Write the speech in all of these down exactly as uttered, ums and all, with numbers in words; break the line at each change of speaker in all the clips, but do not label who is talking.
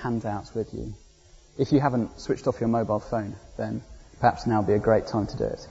handouts with you. If you haven't switched off your mobile phone, then perhaps now would be a great time to do it.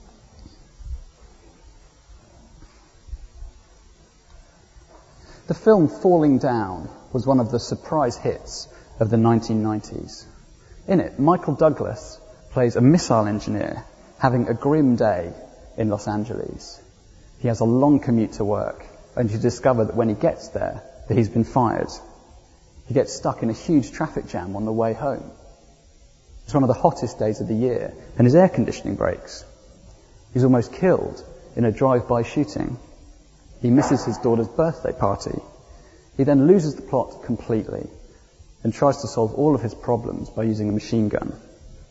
The film Falling Down was one of the surprise hits of the nineteen nineties. In it, Michael Douglas plays a missile engineer having a grim day in Los Angeles. He has a long commute to work, and you discover that when he gets there, that he's been fired. He gets stuck in a huge traffic jam on the way home. It's one of the hottest days of the year, and his air conditioning breaks. He's almost killed in a drive-by shooting. He misses his daughter's birthday party. He then loses the plot completely and tries to solve all of his problems by using a machine gun.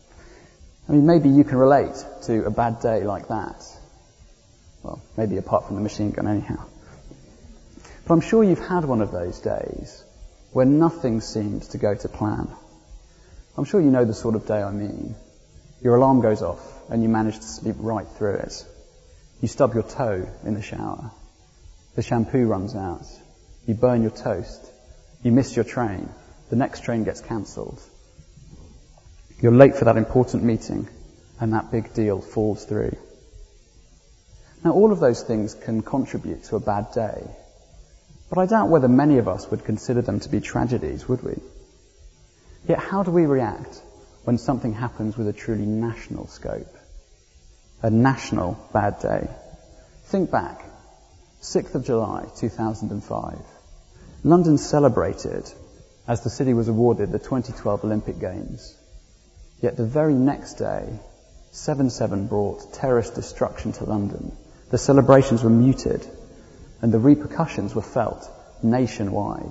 I mean, maybe you can relate to a bad day like that. Well, maybe apart from the machine gun anyhow. But I'm sure you've had one of those days where nothing seems to go to plan. I'm sure you know the sort of day I mean. Your alarm goes off and you manage to sleep right through it. You stub your toe in the shower. The shampoo runs out. You burn your toast. You miss your train. The next train gets cancelled. You're late for that important meeting, and that big deal falls through. Now, all of those things can contribute to a bad day, but I doubt whether many of us would consider them to be tragedies, would we? Yet how do we react when something happens with a truly national scope? A national bad day. Think back. sixth of July, two thousand five. London celebrated as the city was awarded the twenty twelve Olympic Games. Yet the very next day, seven seven brought terrorist destruction to London. The celebrations were muted, and the repercussions were felt nationwide.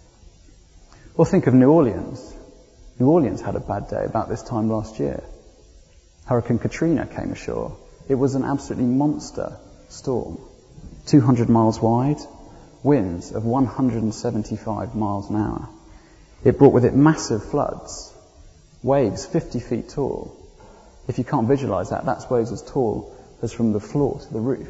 Or think of New Orleans. New Orleans had a bad day about this time last year. Hurricane Katrina came ashore. It was an absolutely monster storm. two hundred miles wide, winds of one hundred seventy-five miles an hour. It brought with it massive floods, waves fifty feet tall. If you can't visualize that, that's waves as tall as from the floor to the roof.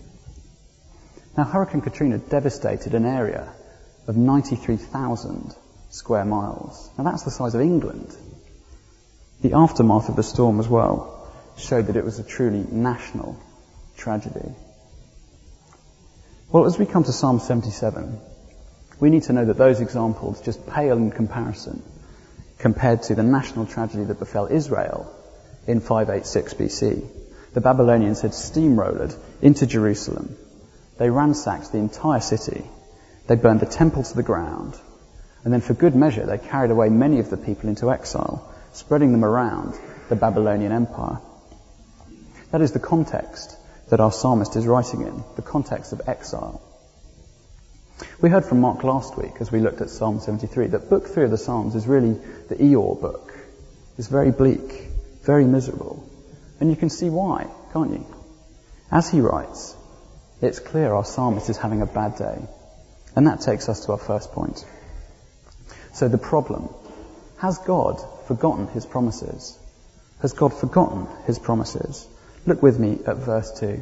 Now, Hurricane Katrina devastated an area of ninety-three thousand square miles. Now, that's the size of England. The aftermath of the storm as well showed that it was a truly national tragedy. Well, as we come to Psalm seventy-seven, we need to know that those examples just pale in comparison compared to the national tragedy that befell Israel in five eighty-six B C. The Babylonians had steamrolled into Jerusalem. They ransacked the entire city. They burned the temple to the ground. And then for good measure, they carried away many of the people into exile, spreading them around the Babylonian Empire. That is the context that our psalmist is writing in, the context of exile. We heard from Mark last week as we looked at Psalm seventy-three that book three of the Psalms is really the Eeyore book. It's very bleak, very miserable. And you can see why, can't you? As he writes, it's clear our psalmist is having a bad day. And that takes us to our first point. So the problem, has God forgotten his promises? Has God forgotten his promises? Look with me at verse two.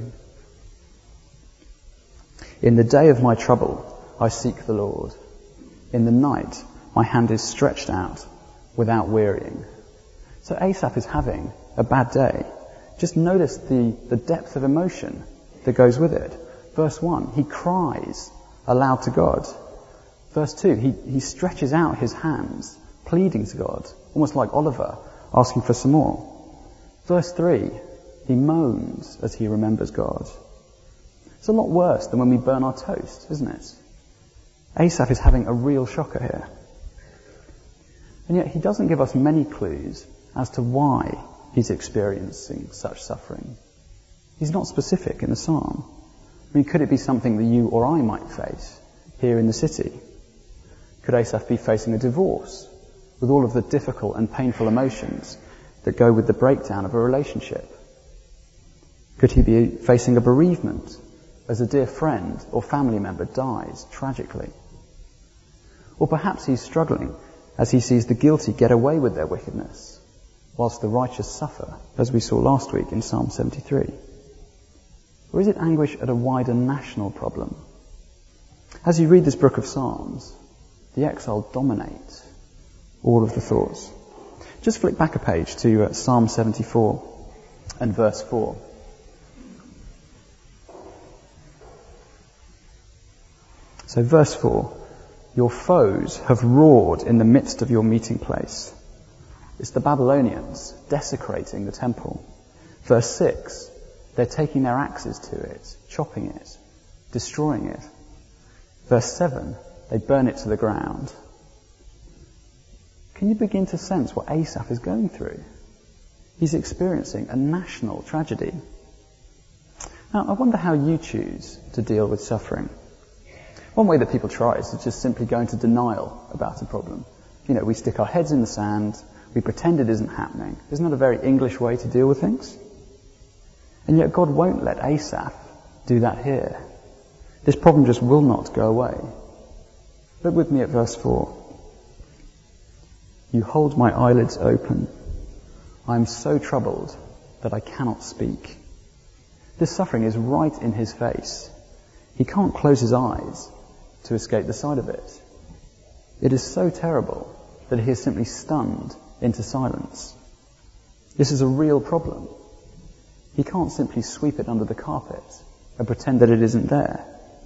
In the day of my trouble, I seek the Lord. In the night, my hand is stretched out without wearying. So Asaph is having a bad day. Just notice the, the depth of emotion that goes with it. Verse one, he cries aloud to God. Verse two, he, he stretches out his hands, pleading to God, almost like Oliver, asking for some more. Verse three, he moans as he remembers God. It's a lot worse than when we burn our toast, isn't it? Asaph is having a real shocker here. And yet he doesn't give us many clues as to why he's experiencing such suffering. He's not specific in the psalm. I mean, could it be something that you or I might face here in the city? Could Asaph be facing a divorce with all of the difficult and painful emotions that go with the breakdown of a relationship? Could he be facing a bereavement as a dear friend or family member dies tragically? Or perhaps he's struggling as he sees the guilty get away with their wickedness, whilst the righteous suffer, as we saw last week in Psalm seventy-three. Or is it anguish at a wider national problem? As you read this book of Psalms, the exile dominates. all of the thoughts. Just flick back a page to uh, Psalm seventy-four and verse four. So verse four, your foes have roared in the midst of your meeting place. It's the Babylonians desecrating the temple. Verse six, they're taking their axes to it, chopping it, destroying it. Verse seven, they burn it to the ground. Can you begin to sense what Asaph is going through? He's experiencing a national tragedy. Now, I wonder how you choose to deal with suffering. One way that people try is to just simply go into denial about a problem. You know, we stick our heads in the sand, we pretend it isn't happening. Isn't that a very English way to deal with things? And yet God won't let Asaph do that here. This problem just will not go away. Look with me at verse four. You hold my eyelids open. I am so troubled that I cannot speak. This suffering is right in his face. He can't close his eyes to escape the sight of it. It is so terrible that he is simply stunned into silence. This is a real problem. He can't simply sweep it under the carpet and pretend that it isn't there.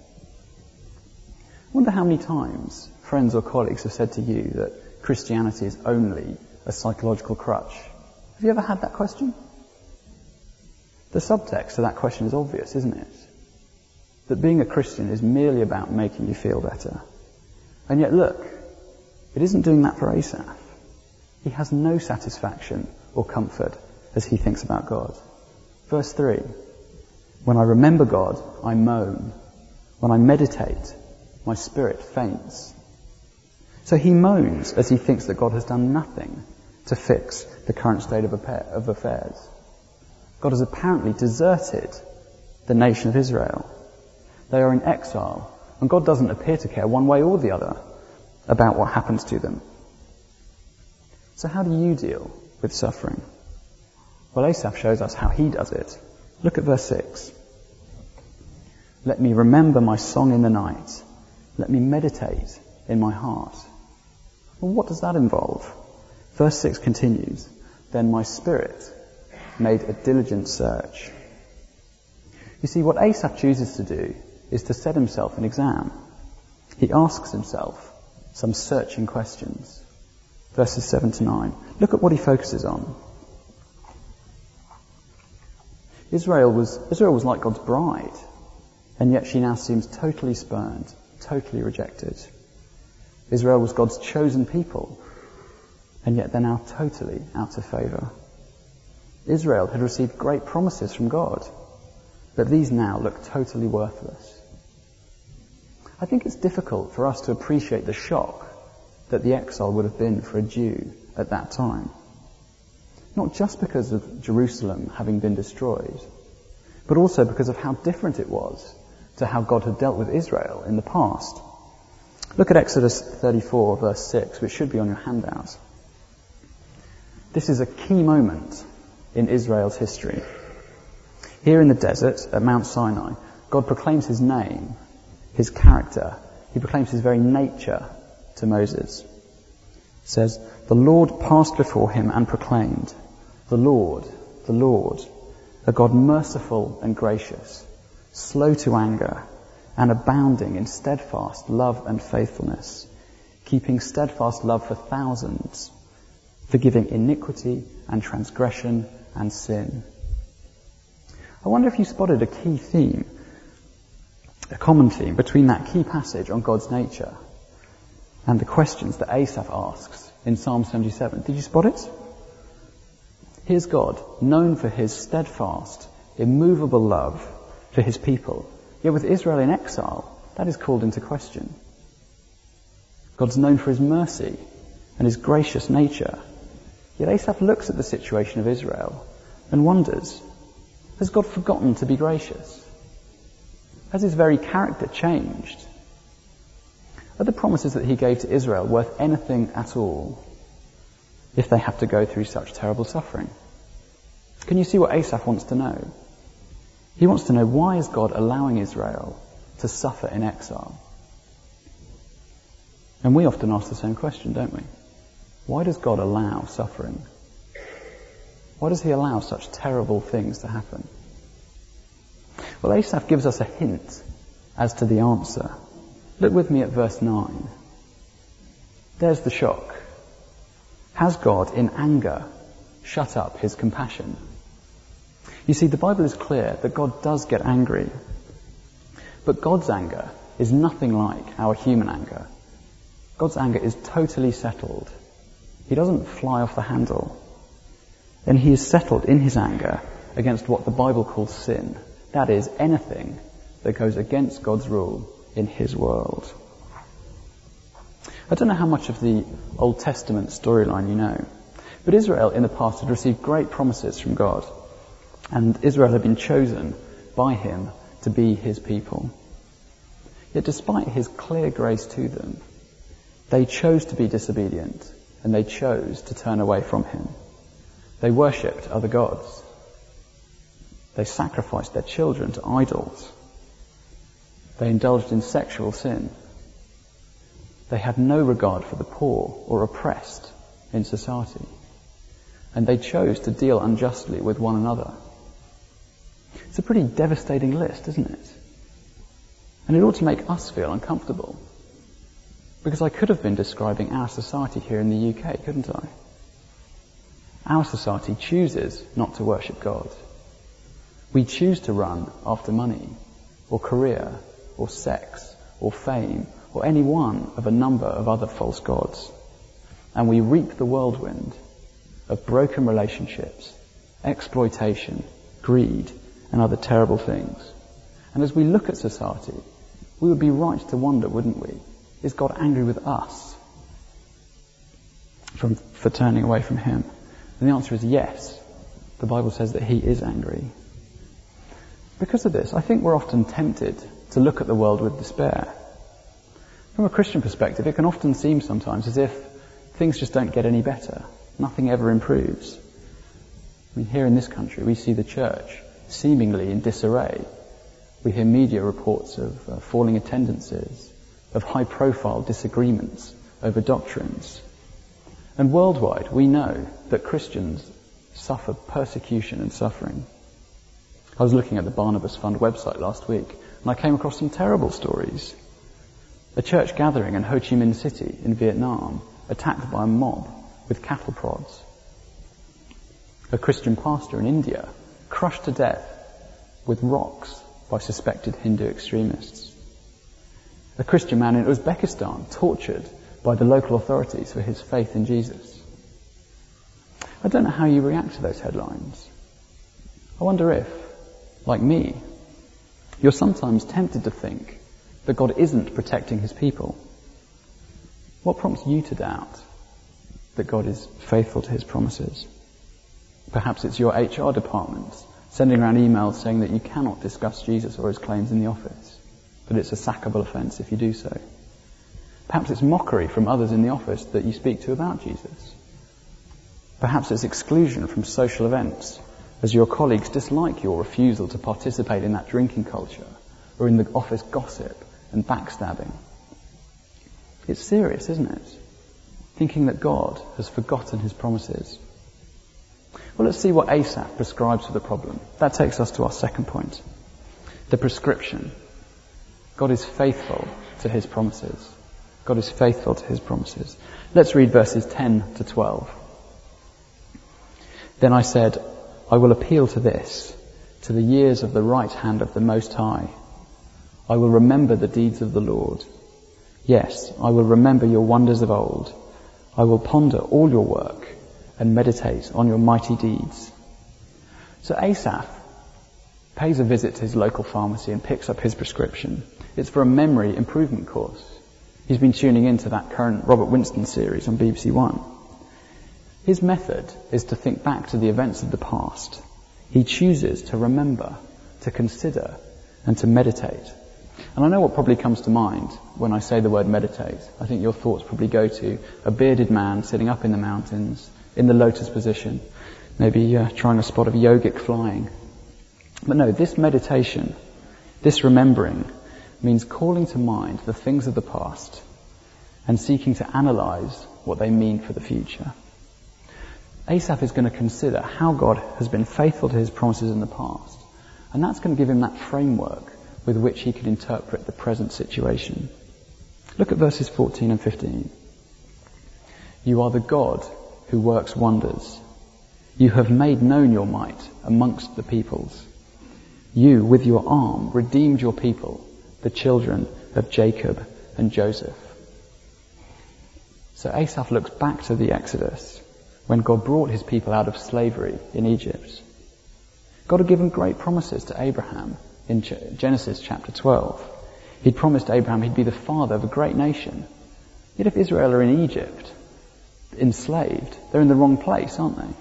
I wonder how many times friends or colleagues have said to you that Christianity is only a psychological crutch. Have you ever had that question? The subtext to that question is obvious, isn't it? That being a Christian is merely about making you feel better. And yet look, it isn't doing that for Asaph. He has no satisfaction or comfort as he thinks about God. Verse three, when I remember God, I moan. When I meditate, my spirit faints. So he moans as he thinks that God has done nothing to fix the current state of affairs. God has apparently deserted the nation of Israel. They are in exile, and God doesn't appear to care one way or the other about what happens to them. So how do you deal with suffering? Well, Asaph shows us how he does it. Look at verse six. Let me remember my song in the night. Let me meditate in my heart. Well, what does that involve? Verse six continues, then my spirit made a diligent search. You see, what Asaph chooses to do is to set himself an exam. He asks himself some searching questions. Verses seven to nine. Look at what he focuses on. Israel was, Israel was like God's bride, and yet she now seems totally spurned, totally rejected. Israel was God's chosen people, and yet they're now totally out of favour. Israel had received great promises from God, but these now look totally worthless. I think it's difficult for us to appreciate the shock that the exile would have been for a Jew at that time. Not just because of Jerusalem having been destroyed, but also because of how different it was to how God had dealt with Israel in the past. Look at Exodus thirty-four, verse six, which should be on your handout. This is a key moment in Israel's history. Here in the desert at Mount Sinai, God proclaims his name, his character. He proclaims his very nature to Moses. It says, the Lord passed before him and proclaimed, the Lord, the Lord, a God merciful and gracious, slow to anger, and abounding in steadfast love and faithfulness, keeping steadfast love for thousands, forgiving iniquity and transgression and sin. I wonder if you spotted a key theme, a common theme between that key passage on God's nature and the questions that Asaph asks in Psalm seventy-seven. Did you spot it? Here's God, known for his steadfast, immovable love for his people. Yet with Israel in exile, that is called into question. God's known for his mercy and his gracious nature. Yet Asaph looks at the situation of Israel and wonders, has God forgotten to be gracious? Has his very character changed? Are the promises that he gave to Israel worth anything at all if they have to go through such terrible suffering? Can you see what Asaph wants to know? He wants to know, why is God allowing Israel to suffer in exile? And we often ask the same question, don't we? Why does God allow suffering? Why does he allow such terrible things to happen? Well, Asaph gives us a hint as to the answer. Look with me at verse nine. There's the shock. Has God, in anger, shut up his compassion? You see, the Bible is clear that God does get angry. But God's anger is nothing like our human anger. God's anger is totally settled. He doesn't fly off the handle. And he is settled in his anger against what the Bible calls sin. That is, anything that goes against God's rule in his world. I don't know how much of the Old Testament storyline you know, but Israel in the past had received great promises from God, and Israel had been chosen by him to be his people. Yet despite his clear grace to them, they chose to be disobedient, and they chose to turn away from him. They worshipped other gods. They sacrificed their children to idols. They indulged in sexual sin. They had no regard for the poor or oppressed in society. And they chose to deal unjustly with one another. It's a pretty devastating list, isn't it? And it ought to make us feel uncomfortable. Because I could have been describing our society here in the U K, couldn't I? Our society chooses not to worship God. We choose to run after money, or career, or sex, or fame, or any one of a number of other false gods. And we reap the whirlwind of broken relationships, exploitation, greed, and other terrible things. And as we look at society, we would be right to wonder, wouldn't we? Is God angry with us from, for turning away from him? And the answer is yes. The Bible says that he is angry. Because of this, I think we're often tempted to look at the world with despair. From a Christian perspective, it can often seem sometimes as if things just don't get any better. Nothing ever improves. I mean, here in this country, we see the church seemingly in disarray. We hear media reports of uh, falling attendances, of high-profile disagreements over doctrines. And worldwide, we know that Christians suffer persecution and suffering. I was looking at the Barnabas Fund website last week, and I came across some terrible stories. A church gathering in Ho Chi Minh City in Vietnam, attacked by a mob with cattle prods. A Christian pastor in India, crushed to death with rocks by suspected Hindu extremists. A Christian man in Uzbekistan, tortured by the local authorities for his faith in Jesus. I don't know how you react to those headlines. I wonder if, like me, you're sometimes tempted to think that God isn't protecting his people. What prompts you to doubt that God is faithful to his promises? Perhaps it's your H R department sending around emails saying that you cannot discuss Jesus or his claims in the office, that it's a sackable offence if you do so. Perhaps it's mockery from others in the office that you speak to about Jesus. Perhaps it's exclusion from social events as your colleagues dislike your refusal to participate in that drinking culture or in the office gossip and backstabbing. It's serious, isn't it? Thinking that God has forgotten his promises. Well, let's see what Asaph prescribes for the problem. That takes us to our second point. The prescription. God is faithful to his promises. God is faithful to his promises. Let's read verses ten to twelve. Then I said, I will appeal to this, to the years of the right hand of the Most High. I will remember the deeds of the Lord. Yes, I will remember your wonders of old. I will ponder all your work and meditate on your mighty deeds. So Asaph pays a visit to his local pharmacy and picks up his prescription. It's for a memory improvement course. He's been tuning into that current Robert Winston series on B B C One. His method is to think back to the events of the past. He chooses to remember, to consider, and to meditate. And I know what probably comes to mind when I say the word meditate. I think your thoughts probably go to a bearded man sitting up in the mountains, in the lotus position, maybe uh, trying a spot of yogic flying. But no, this meditation, this remembering, means calling to mind the things of the past and seeking to analyse what they mean for the future. Asaph is going to consider how God has been faithful to his promises in the past, and that's going to give him that framework with which he can interpret the present situation. Look at verses fourteen and fifteen. You are the God who works wonders. You have made known your might amongst the peoples. You, with your arm, redeemed your people, the children of Jacob and Joseph. So Asaph looks back to the Exodus, when God brought his people out of slavery in Egypt. God had given great promises to Abraham in Genesis chapter twelve. He'd promised Abraham he'd be the father of a great nation. Yet if Israel are in Egypt, enslaved, they're in the wrong place, aren't they?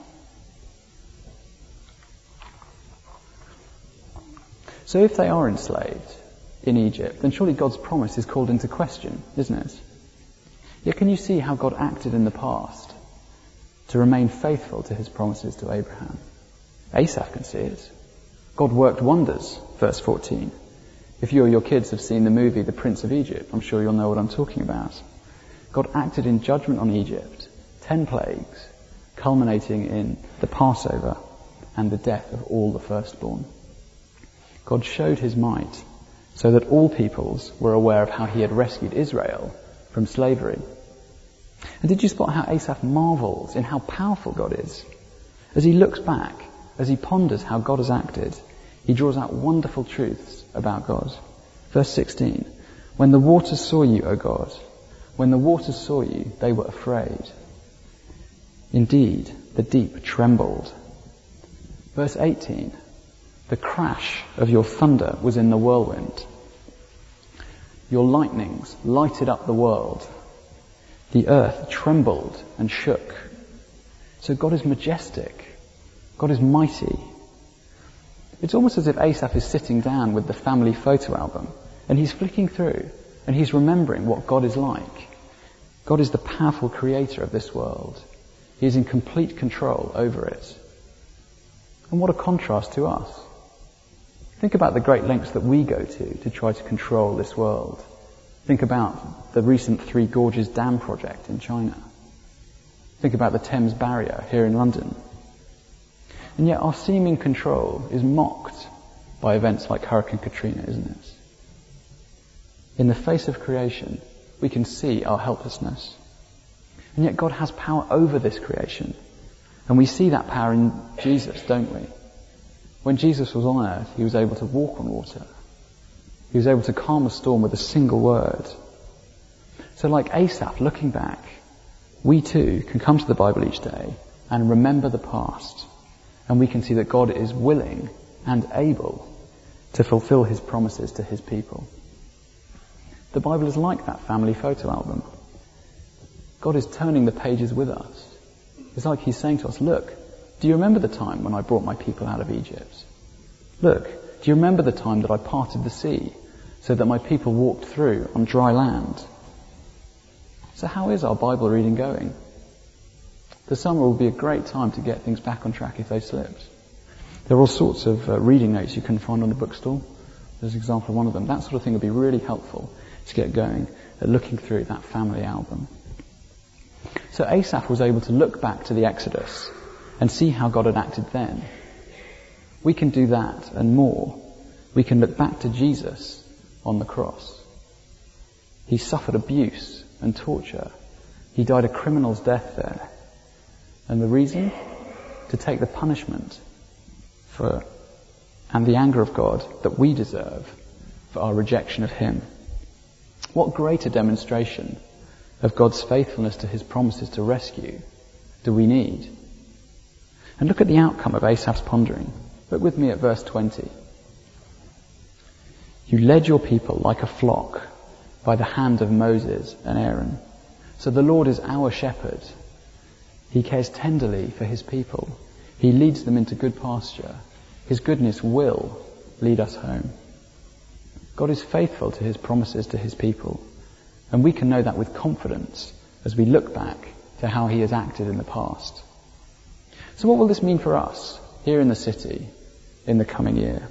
So if they are enslaved in Egypt, then surely God's promise is called into question, isn't it? Yet can you see how God acted in the past to remain faithful to his promises to Abraham? Asaph can see it. God worked wonders, verse fourteen. If you or your kids have seen the movie The Prince of Egypt, I'm sure you'll know what I'm talking about. God acted in judgment on Egypt, ten plagues, culminating in the Passover and the death of all the firstborn. God showed his might so that all peoples were aware of how he had rescued Israel from slavery. And did you spot how Asaph marvels in how powerful God is? As he looks back, as he ponders how God has acted, he draws out wonderful truths about God. Verse sixteen, when the waters saw you, O God, when the waters saw you, they were afraid. Indeed, the deep trembled. Verse eighteen, the crash of your thunder was in the whirlwind. Your lightnings lighted up the world. The earth trembled and shook. So God is majestic. God is mighty. It's almost as if Asaph is sitting down with the family photo album and he's flicking through and he's remembering what God is like. God is the powerful creator of this world. He is in complete control over it. And what a contrast to us. Think about the great lengths that we go to to try to control this world. Think about the recent Three Gorges Dam project in China. Think about the Thames Barrier here in London. And yet our seeming control is mocked by events like Hurricane Katrina, isn't it? In the face of creation, we can see our helplessness. And yet God has power over this creation. And we see that power in Jesus, don't we? When Jesus was on earth, he was able to walk on water. He was able to calm a storm with a single word. So like Asaph, looking back, we too can come to the Bible each day and remember the past. And we can see that God is willing and able to fulfill his promises to his people. The Bible is like that family photo album. God is turning the pages with us. It's like he's saying to us, look, do you remember the time when I brought my people out of Egypt? Look, do you remember the time that I parted the sea so that my people walked through on dry land? So how is our Bible reading going? The summer will be a great time to get things back on track if they slipped. There are all sorts of uh, reading notes you can find on the bookstall. There's an example of one of them. That sort of thing would be really helpful to get going at looking through that family album. So Asaph was able to look back to the Exodus and see how God had acted then. We can do that and more. We can look back to Jesus on the cross. He suffered abuse and torture. He died a criminal's death there. And the reason? To take the punishment for and the anger of God that we deserve for our rejection of him. What greater demonstration of God's faithfulness to his promises to rescue do we need? And look at the outcome of Asaph's pondering. Look with me at verse twenty. You led your people like a flock by the hand of Moses and Aaron. So the Lord is our shepherd. He cares tenderly for his people. He leads them into good pasture. His goodness will lead us home. God is faithful to his promises to his people. And we can know that with confidence as we look back to how he has acted in the past. So what will this mean for us here in the city in the coming year?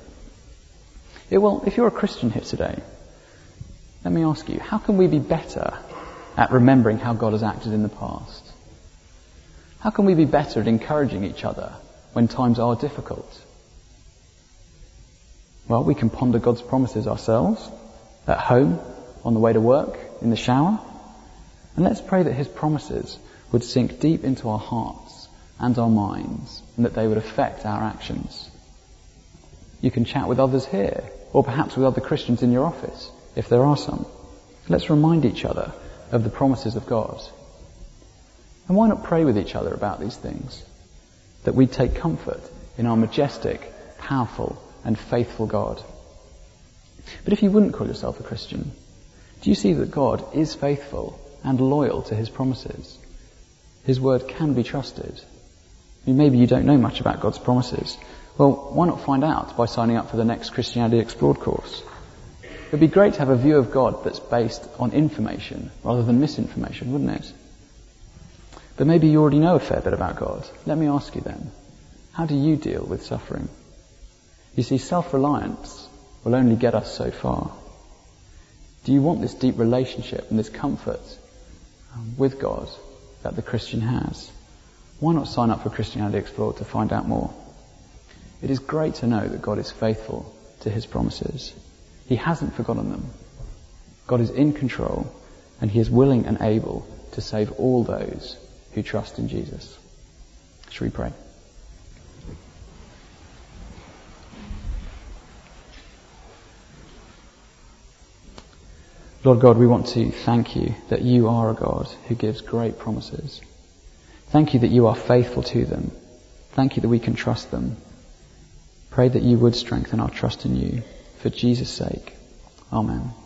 It will, if you're a Christian here today, let me ask you, how can we be better at remembering how God has acted in the past? How can we be better at encouraging each other when times are difficult? Well, we can ponder God's promises ourselves, at home, on the way to work, in the shower. And let's pray that his promises would sink deep into our hearts and our minds, and that they would affect our actions. You can chat with others here, or perhaps with other Christians in your office, if there are some. Let's remind each other of the promises of God. And why not pray with each other about these things? That we take comfort in our majestic, powerful, and faithful God. But if you wouldn't call yourself a Christian, do you see that God is faithful and loyal to his promises? His word can be trusted. I mean, maybe you don't know much about God's promises. Well, why not find out by signing up for the next Christianity Explored course? It would be great to have a view of God that's based on information rather than misinformation, wouldn't it? But maybe you already know a fair bit about God. Let me ask you then, how do you deal with suffering? You see, self-reliance will only get us so far. Do you want this deep relationship and this comfort um, with God that the Christian has? Why not sign up for Christianity Explored to find out more? It is great to know that God is faithful to his promises. He hasn't forgotten them. God is in control, and he is willing and able to save all those who trust in Jesus. Shall we pray? Lord God, we want to thank you that you are a God who gives great promises. Thank you that you are faithful to them. Thank you that we can trust them. Pray that you would strengthen our trust in you. For Jesus' sake. Amen.